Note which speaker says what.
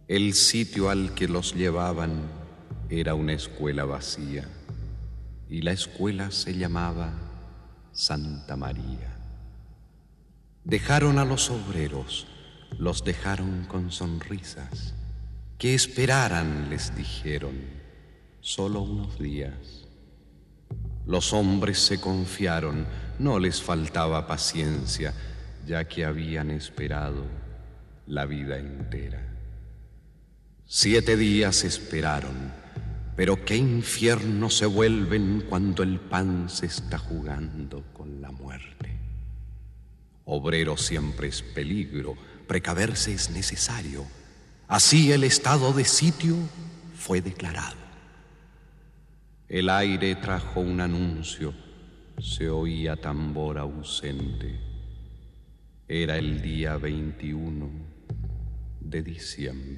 Speaker 1: El sitio al que los llevaban era una escuela vacía, y la escuela se llamaba Santa María. Dejaron a los obreros, los dejaron con sonrisas. Que esperaran, les dijeron, solo unos días. Los hombres se confiaron, no les faltaba paciencia, ya que habían esperado la vida entera. 7 días esperaron, pero qué infierno se vuelven cuando el pan se está jugando con la muerte. Obrero siempre es peligro, precaverse es necesario. Así el estado de sitio fue declarado. El aire trajo un anuncio, se oía tambor ausente. Era el día 21 de diciembre.